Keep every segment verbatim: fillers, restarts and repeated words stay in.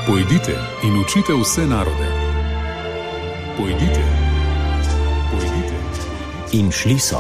Pojdite in učite vse narode. Pojdite, pojdite. In šli so.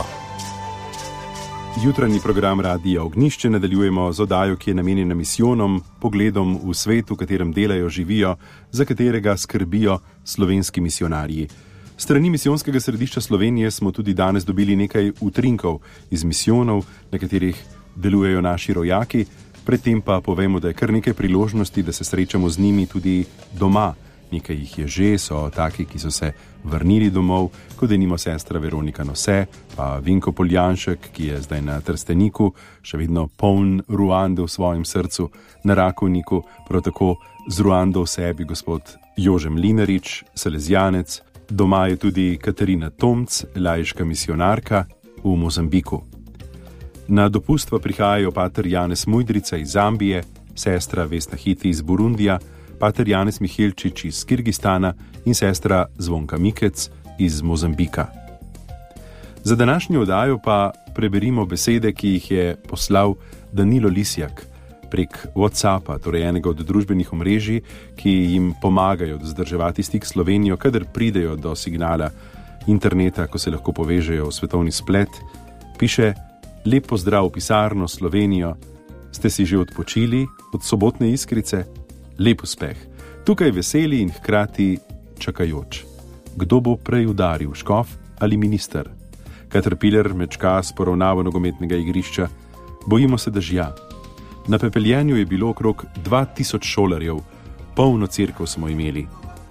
Jutranji program Radia Ognjišče nadaljujemo z oddajo, ki je namenjena misijonom, pogledom v svet, v katerem delajo, živijo, za katerega skrbijo slovenski misionarji. Strani misijonskega središča Slovenije smo tudi danes dobili nekaj utrinkov iz misijonov, na katerih delujejo naši rojaki. Predtem pa povemo, da je kar nekaj priložnosti, da se srečamo z njimi tudi doma. Nekaj jih je že, so taki, ki so se vrnili domov, kot denimo sestra Veronika Nose, pa Vinko Poljanšek, ki je zdaj na Trsteniku, še vedno poln Ruande v svojem srcu, na Rakovniku, prav tako z Ruando v sebi gospod Jože Mlinarič, Salezijanec. Doma je tudi Katarina Tomc, laiška misionarka v Mozambiku. Na dopust pa prihajajo pater Janez Mujdrica iz Zambije, sestra Vesna Hiti iz Burundija, pater Janez Mihelčič iz Kirgistana in sestra Zvonka Mikec iz Mozambika. Za današnjo oddajo pa preberimo besede, ki jih je poslal Danilo Lisjak prek WhatsAppa, torej enega od družbenih omrežij, ki jim pomagajo vzdrževati stik s Slovenijo, kadar pridejo do signala interneta, ko se lahko povežejo v svetovni splet. Piše: lep pozdrav v pisarno Slovenijo, ste si že odpočili od sobotne iskrice? Lep uspeh. Tukaj veseli in hkrati čakajoč. Kdo bo prej udaril, škof ali minister? Caterpillar mečka s poravnavo nogometnega igrišča. Bojimo se, da žja. Na pepeljenju je bilo okrog dva tisoč šolarjev, polno cerkev smo imeli.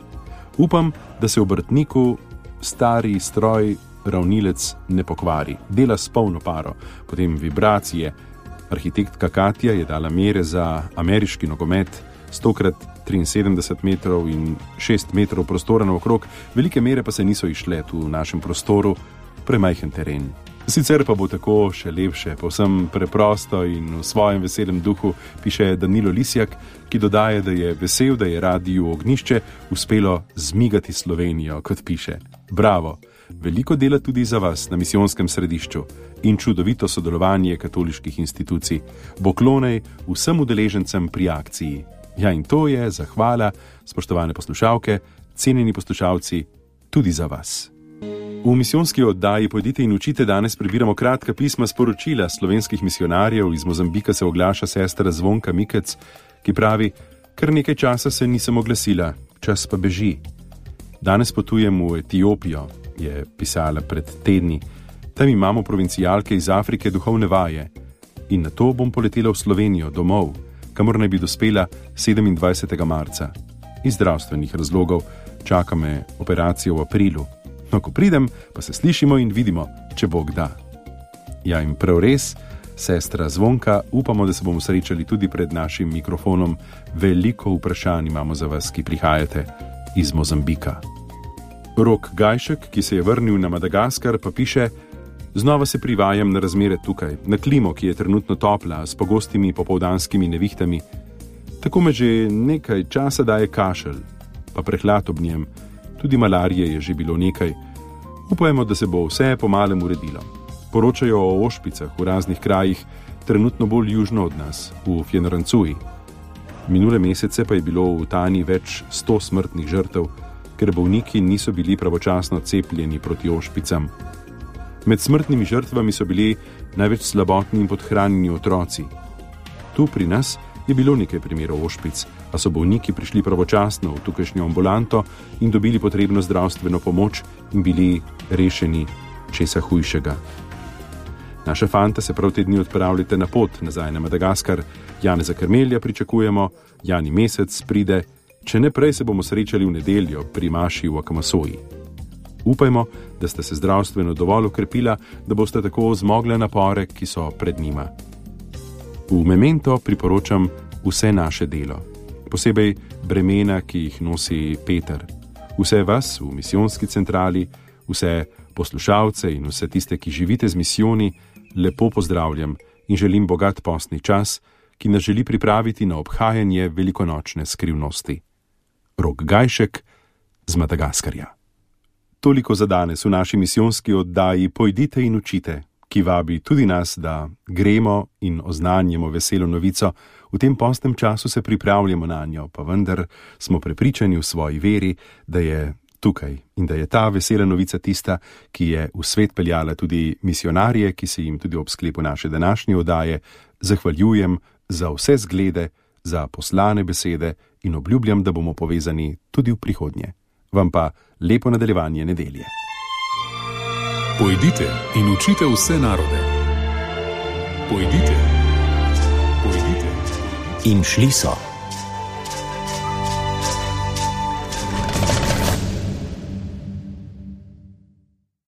Upam, da se v Brtniku stari stroj ravnilec ne pokvari. Dela s polno paro, potem vibracije. Arhitektka Katja je dala mere za ameriški nogomet, sto krat triinsedemdeset metrov in šest metrov prostora naokrog, velike mere pa se niso išle tu v našem prostoru, premajhen teren. Sicer pa bo tako še lepše, povsem preprosto in v svojem veselem duhu, piše Danilo Lisjak, ki dodaja, da je vesel, da je Radiju Ognjišče uspelo zmigati Slovenijo, kot piše. Bravo! Veliko dela tudi za vas na misijonskem središču in čudovito sodelovanje katoliških institucij. Poklonej vsem udeležencem pri akciji. Ja, in to je zahvala, spoštovane poslušalke, cenjeni poslušalci, tudi za vas. V misijonski oddaji Pojdite in učite danes prebiramo kratka pisma sporočila slovenskih misionarjev. Iz Mozambika se oglaša sestra Zvonka Mikec, ki pravi: kar nekaj časa se nisem oglasila, čas pa beži. Danes potujem v Etiopijo, je pisala pred tedni. Tam imamo provincialke iz Afrike duhovne vaje. In nato bom poletela v Slovenijo, domov, kamor naj bi dospela sedemindvajsetega marca. Iz zdravstvenih razlogov čaka me operacija v aprilu. No, ko pridem, pa se slišimo in vidimo, če Bog da. Ja, in prav res, sestra Zvonka, upamo, da se bomo srečali tudi pred našim mikrofonom. Veliko vprašanj imamo za vas, ki prihajate iz Mozambika. Rok Gajšek, ki se je vrnil na Madagaskar, pa piše: znova se privajam na razmere tukaj, na klimo, ki je trenutno topla, s pogostimi popoldanskimi nevihtami. Tako me že nekaj časa daje kašelj, pa prehlad ob njem. Tudi malarije je že bilo nekaj. Upajmo, da se bo vse pomalem uredilo. Poročajo o ošpicah v raznih krajih, trenutno bolj južno od nas, v Fjenorancuji. Minule mesece pa je bilo v Tani več sto smrtnih žrtev, ker bolniki niso bili pravočasno cepljeni proti ošpicam. Med smrtnimi žrtvami so bili največ slabotni in podhranjeni otroci. Tu pri nas je bilo nekaj primerov ošpic, a so bolniki prišli pravočasno v tukajšnjo ambulanto in dobili potrebno zdravstveno pomoč in bili rešeni česa hujšega. Naša fanta se prav te dni odpravljate na pot nazaj na Madagaskar. Janeza Karmelja pričakujemo, Jani Mesec pride, če ne prej se bomo srečali v nedeljo pri maši v Akamasoji. Upajmo, da ste se zdravstveno dovolj okrepila, da boste tako zmogli napore, ki so pred njima. V memento priporočam vse naše delo, posebej bremena, ki jih nosi Peter. Vse vas v misijonski centrali, vse poslušalce in vse tiste, ki živite z misijoni, lepo pozdravljam in želim bogat postni čas, ki nas želi pripraviti na obhajanje velikonočne skrivnosti. Rok Gajšek z Madagaskarja. Toliko za danes v naši misijonski oddaji Pojdite in učite, ki vabi tudi nas, da gremo in oznanjamo veselo novico V tem postnem času se pripravljamo na njo, pa vendar smo prepričani v svoji veri, da je tukaj in da je ta vesela novica tista, ki je v svet peljala tudi misionarje, ki se jim tudi ob sklepu naše današnje oddaje zahvaljujem za vse zglede, za poslane besede in obljubljam, da bomo povezani tudi v prihodnje. Vam pa lepo nadaljevanje nedelje. Pojdite in učite vse narode. Pojdite. Pojdite. In šli so.